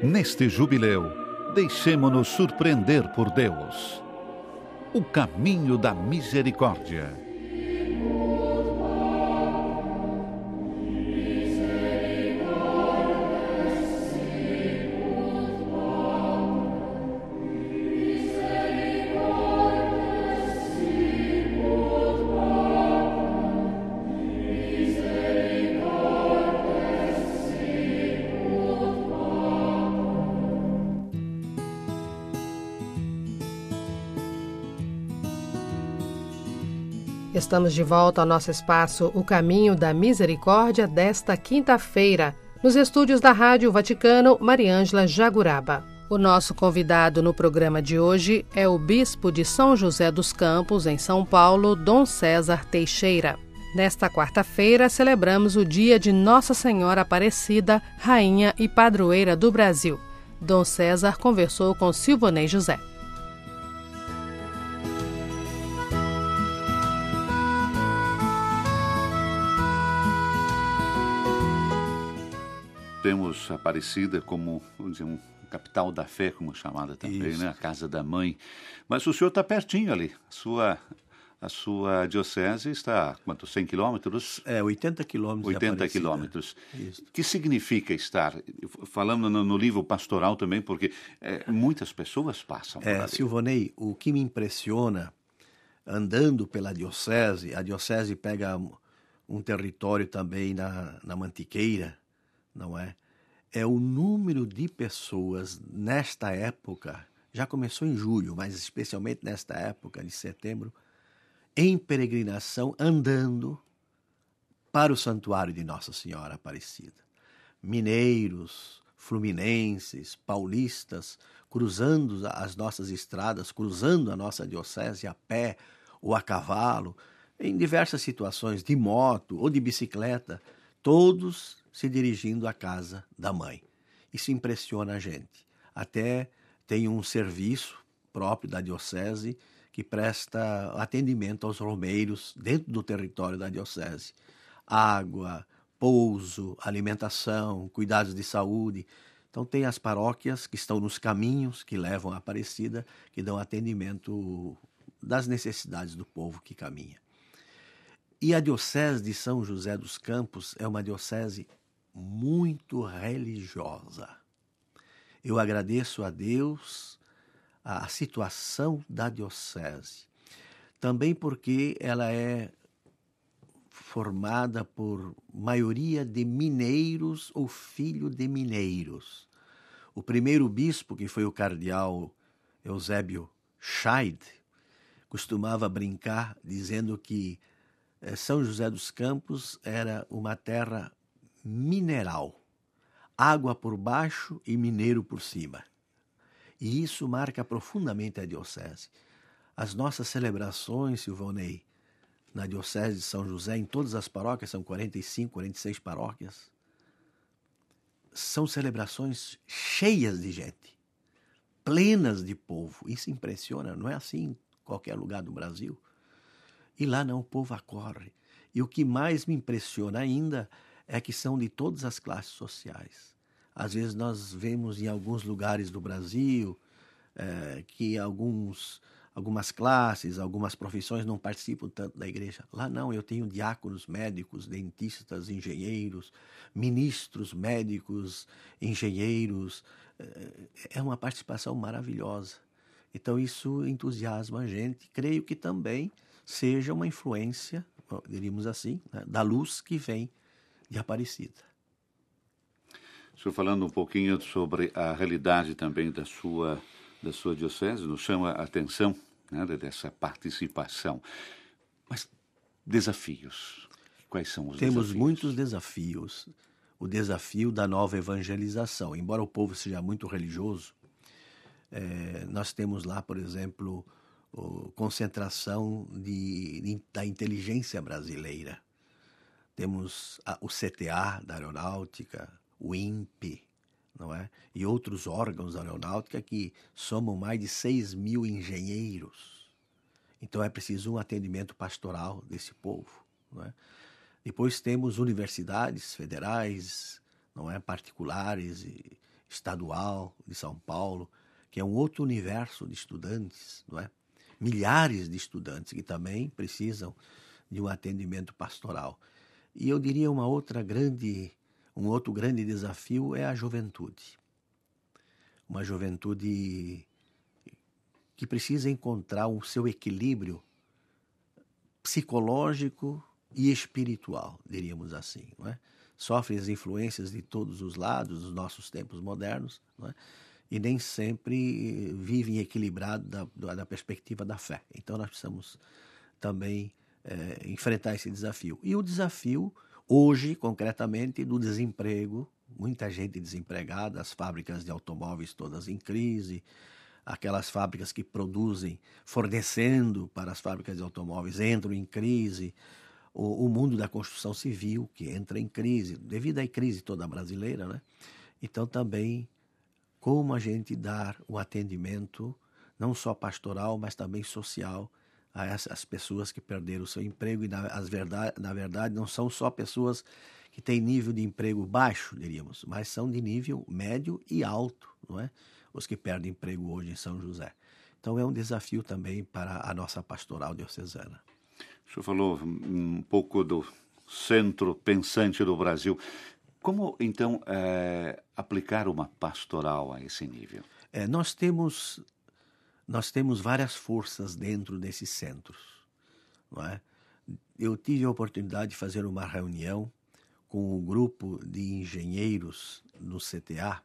Neste jubileu, deixemo-nos surpreender por Deus. O caminho da misericórdia. Estamos de volta ao nosso espaço O Caminho da Misericórdia desta quinta-feira, nos estúdios da Rádio Vaticano, Mariângela Jaguraba. O nosso convidado no programa de hoje é o bispo de São José dos Campos, em São Paulo, Dom César Teixeira. Nesta quarta-feira, celebramos o dia de Nossa Senhora Aparecida, Rainha e Padroeira do Brasil. Dom César conversou com Silvonei José. Temos Aparecida como, vamos dizer, um capital da fé, como chamada também, Isso. né? A casa da mãe. Mas o senhor está pertinho ali. A sua diocese está a quantos? 100 quilômetros? 80 quilômetros. 80 quilômetros. Isso. O que significa estar? Falando no livro pastoral também, porque muitas pessoas passam por ali. Silvonei, o que me impressiona, andando pela diocese, a diocese pega um território também na Mantiqueira, não é? É o número de pessoas nesta época, já começou em julho, mas especialmente nesta época de setembro, em peregrinação, andando para o santuário de Nossa Senhora Aparecida. Mineiros, fluminenses, paulistas, cruzando as nossas estradas, cruzando a nossa diocese a pé ou a cavalo, em diversas situações, de moto ou de bicicleta, todos se dirigindo à casa da mãe. Isso impressiona a gente. Até tem um serviço próprio da diocese que presta atendimento aos romeiros dentro do território da diocese. Água, pouso, alimentação, cuidados de saúde. Então tem as paróquias que estão nos caminhos que levam à Aparecida, que dão atendimento das necessidades do povo que caminha. E a diocese de São José dos Campos é uma diocese muito religiosa. Eu agradeço a Deus a situação da diocese, também porque ela é formada por maioria de mineiros ou filho de mineiros. O primeiro bispo, que foi o cardeal Eusébio Scheid, costumava brincar dizendo que São José dos Campos era uma terra mineral, água por baixo e mineiro por cima. E isso marca profundamente a diocese. As nossas celebrações, Silvonei, na diocese de São José, em todas as paróquias, são 45, 46 paróquias, são celebrações cheias de gente, plenas de povo. Isso impressiona, não é assim em qualquer lugar do Brasil. E lá não, o povo acorre. E o que mais me impressiona ainda é que são de todas as classes sociais. Às vezes nós vemos em alguns lugares do Brasil que algumas classes, algumas profissões não participam tanto da igreja. Lá não, eu tenho diáconos, médicos, dentistas, engenheiros, ministros, médicos, engenheiros. É uma participação maravilhosa. Então isso entusiasma a gente. Creio que também seja uma influência, diríamos assim, né, da luz que vem de Aparecida. O senhor falando um pouquinho sobre a realidade também da sua diocese, nos chama a atenção, né, dessa participação. Mas desafios, quais são os desafios? Temos muitos desafios. O desafio da nova evangelização. Embora o povo seja muito religioso, nós temos lá, por exemplo, concentração da inteligência brasileira. Temos o CTA da aeronáutica, o INPE, não é? E outros órgãos da aeronáutica que somam mais de 6 mil engenheiros. Então é preciso um atendimento pastoral desse povo, não é? Depois temos universidades federais, não é? Particulares Estadual de São Paulo, que é um outro universo de estudantes, não é? Milhares de estudantes que também precisam de um atendimento pastoral. E eu diria um outro grande desafio é a juventude. Uma juventude que precisa encontrar o seu equilíbrio psicológico e espiritual, diríamos assim, não é? Sofre as influências de todos os lados dos nossos tempos modernos, não é? E nem sempre vivem equilibrado da perspectiva da fé. Então nós precisamos também enfrentar esse desafio. E o desafio, hoje, concretamente, do desemprego, muita gente desempregada, as fábricas de automóveis todas em crise, aquelas fábricas que produzem, fornecendo para as fábricas de automóveis, entram em crise, o mundo da construção civil, que entra em crise, devido à crise toda brasileira, né? Então também como a gente dar o atendimento, não só pastoral, mas também social, a essas pessoas que perderam o seu emprego, e na verdade não são só pessoas que têm nível de emprego baixo, diríamos, mas são de nível médio e alto, não é? Os que perdem emprego hoje em São José. Então é um desafio também para a nossa pastoral diocesana. O senhor falou um pouco do centro pensante do Brasil. Como, então, aplicar uma pastoral a esse nível? Nós temos várias forças dentro desses centros, não é? Eu tive a oportunidade de fazer uma reunião com um grupo de engenheiros no CTA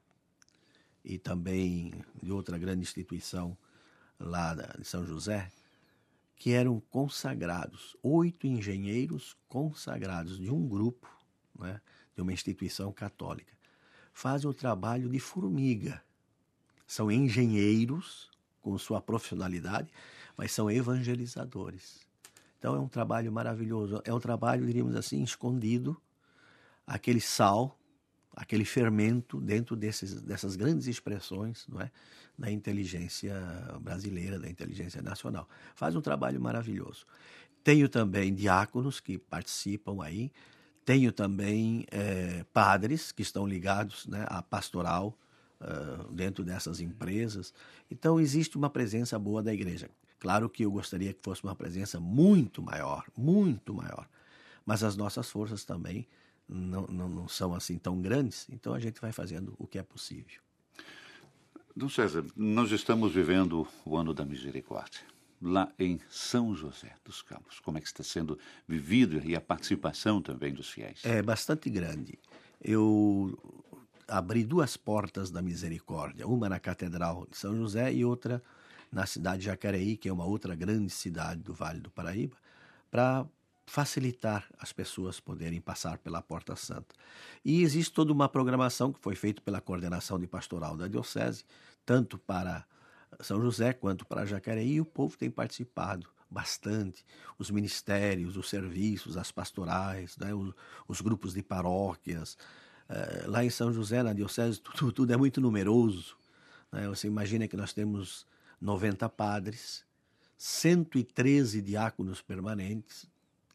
e também de outra grande instituição lá de São José, que eram consagrados, 8 engenheiros consagrados de um grupo, não é? De uma instituição católica. Fazem o trabalho de formiga. São engenheiros com sua profissionalidade, mas são evangelizadores. Então é um trabalho maravilhoso. É um trabalho, diríamos assim, escondido, aquele sal, aquele fermento dentro dessas grandes expressões, não é? Da inteligência brasileira, da inteligência nacional. Faz um trabalho maravilhoso. Tenho também diáconos que participam aí. Tenho também padres que estão ligados, né, à pastoral dentro dessas empresas. Então, existe uma presença boa da igreja. Claro que eu gostaria que fosse uma presença muito maior. Mas as nossas forças também não são assim tão grandes, então a gente vai fazendo o que é possível. Dom César, nós estamos vivendo o Ano da Misericórdia. Lá em São José dos Campos, como é que está sendo vivido e a participação também dos fiéis? É bastante grande. Eu abri 2 portas da misericórdia, uma na Catedral de São José e outra na cidade de Jacareí, que é uma outra grande cidade do Vale do Paraíba, para facilitar as pessoas poderem passar pela Porta Santa. E existe toda uma programação que foi feita pela coordenação de pastoral da Diocese, tanto para São José quanto para Jacareí, e o povo tem participado bastante, os ministérios, os serviços, as pastorais, né, os grupos de paróquias. Lá em São José, na Diocese, tudo é muito numeroso, né? Você imagina que nós temos 90 padres, 113 diáconos permanentes,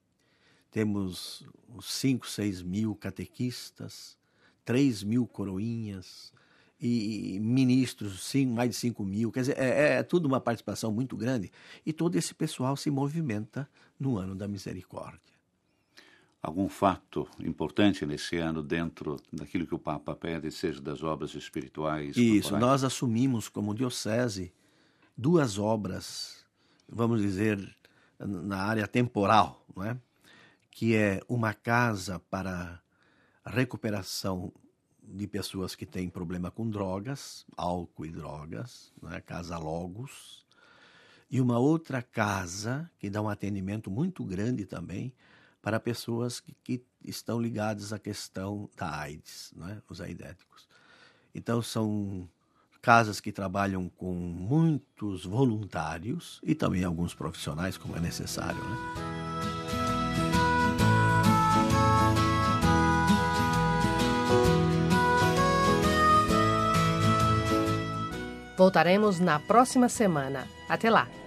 temos uns 5, 6 mil catequistas, 3 mil coroinhas, e ministros, mais de 5 mil, quer dizer, é tudo uma participação muito grande, e todo esse pessoal se movimenta no Ano da Misericórdia. Algum fato importante nesse ano dentro daquilo que o Papa pede, seja das obras espirituais? Isso, nós assumimos como diocese 2 obras, vamos dizer, na área temporal, não é? Que é uma casa para a recuperação de pessoas que têm problema com drogas, álcool e drogas, né? Casa Logos, e uma outra casa que dá um atendimento muito grande também para pessoas que estão ligadas à questão da AIDS, né? Os aidéticos. Então são casas que trabalham com muitos voluntários e também alguns profissionais, como é necessário, né? Voltaremos na próxima semana. Até lá!